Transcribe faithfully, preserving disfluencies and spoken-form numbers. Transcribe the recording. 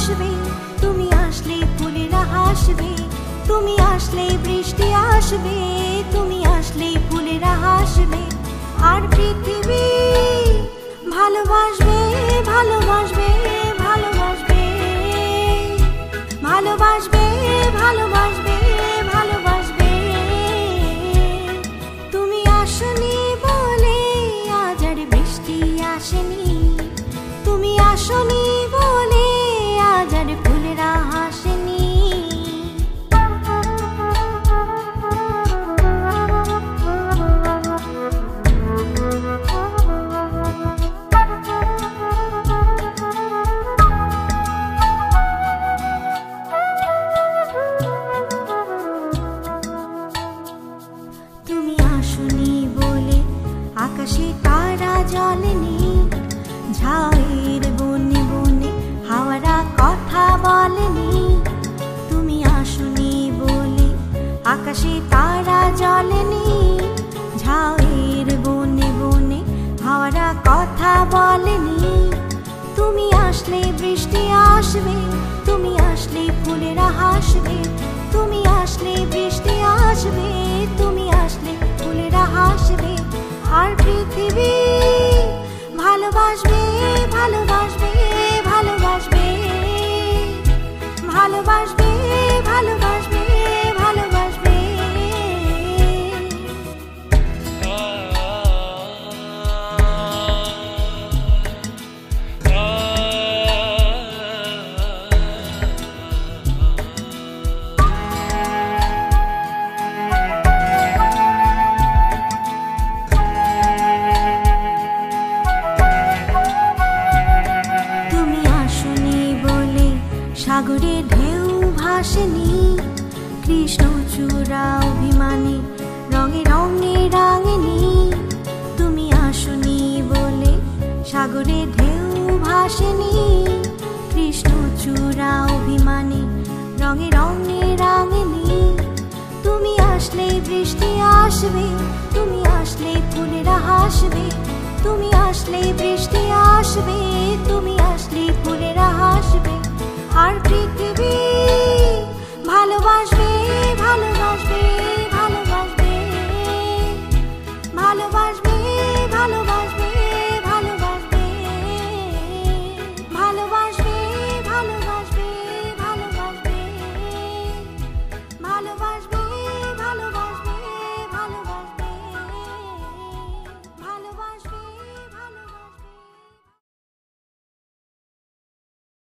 আসবে, তুমি আসলে ফুলেরা হাসবে, তুমি আসলে বৃষ্টি আসবে, তুমি আসলে ফুলেরা হাসবে। আর পৃথিবী ভালোবাসবে, ভালোবাসবে, ভালোবাসবে, ভালোবাসবে, ভালোবাসবে, ভালোবাসবে। তুমি আসনি বলে আজ আর বৃষ্টি আসেনি, তুমি আসনি বলে আজ আর ফুলেরা হাসেনি। তুমি আসনি বলে আকাশে তারা জ্বলেনি, ঝাউয়ের বনে বনে হাওয়ারা কথা বলেনি। তুমি আসনি বলে আকাশে তারা জ্বলেনি, ঝাউয়ের বনে বনে হাওয়ারা কথা বলেনি। তুমি আসলে বৃষ্টি আসবে, তুমি আসলে ফুলেরা হাসবে, তুমি আসলে বৃষ্টি আসবে, তুমি আসলে ফুলেরা হাসবে। আর পৃথিবী ভালোবাসবে, ভালোবাসবে, ভালোবাসবে, ভালোবাসবে, ভালোবাসবে, ভালোবাসবে। সাগরে ঢেউ ভাসেনি, কৃষ্ণচূড়া অভিমানী রঙে রঙে রাঙেনি। তুমি আসনি বলে সাগরে ঢেউ ভাসেনি, কৃষ্ণচূড়া অভিমানী রঙে রঙে রাঙেনি। তুমি আসলে বৃষ্টি আসবে, তুমি আসলে ফুলেরা হাসবে, তুমি আসলে বৃষ্টি আসবে, তুমি আসলে ফুলেরা হাসবে। আর পৃথিবী